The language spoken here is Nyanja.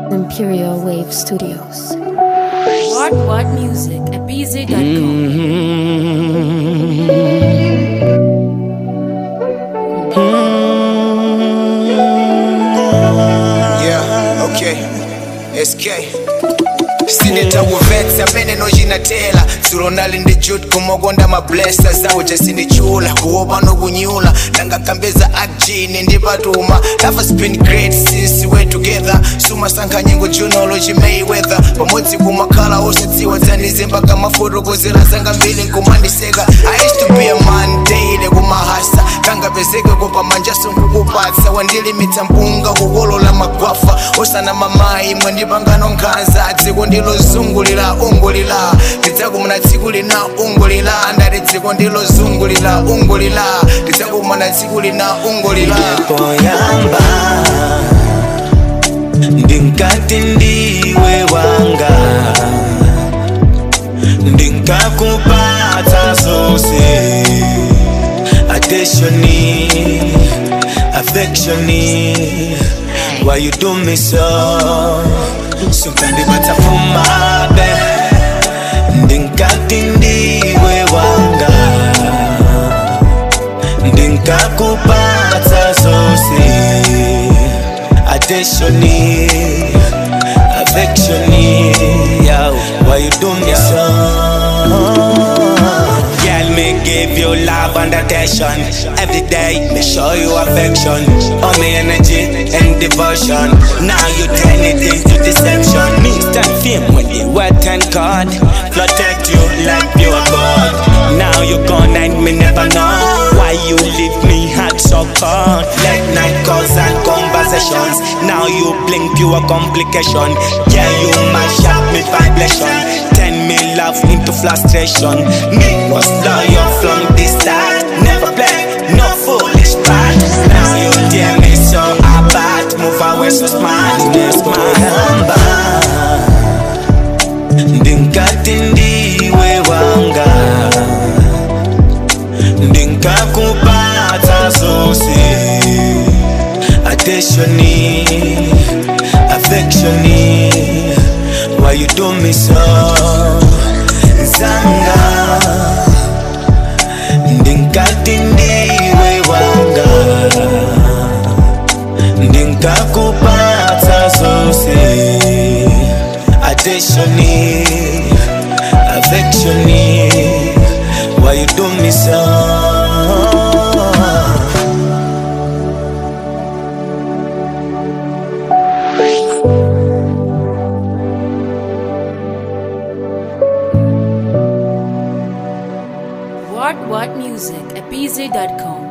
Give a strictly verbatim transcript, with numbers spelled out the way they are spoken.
Imperial Wave Studios. What What Music at B Z dot com. Yeah, okay. S K. Sineta uvex amene nojinatela suronali ndi jude kumogonda mablessa zawo jasinichula kuopa nokunyula nangakambeza akjini ndi patuma Life has been great since we're together suma sankha nyengo junology Mayweather pamodzi kumakhala osadziwa dzanize mpaka mafoto kozera zanga mbili nkumandiseka I used to be a man daily kumahasa kangapezeke kopa manjaso nkukupatsa wandilimitsa mpunga kukolola magwafa osana mamayi mwandipangano nkhanza dziko ndilo zungulira ungulira ndidzakumana tsiku lina ungulira ndati dziko ndilo zungulira ungulira ndidzakumana tsiku lina ungulira poyamba ndinkati ndiwe wanga ndinkakupatsa zose attentioni affectioni why you do me so sukandipatsa fumabe ndinkati ndiwe wanga ndinkakupatsa zose attentioni affectioni yo why you do me so girl me give you love and attention every day me show you affection all me energy and devotion now you turn it into deception me stand firm when you wet and cold protect you like pure gold now you gone and me never know why you leave me heart so cold late night calls and conversations now you blink pure complication yeah you mash up me vibration turn me love into frustration me was loyal from the start never play no foolish part now you tear me so apart move away so smart yes my ndinkati ndiwe wanga ndinkakupatsa zose attentioni affectioni why you do me so zanga ndinkati ndiwe wanga ndinkakupatsa zose attentioni affectioni why you do me so What What Music at B Z dot com.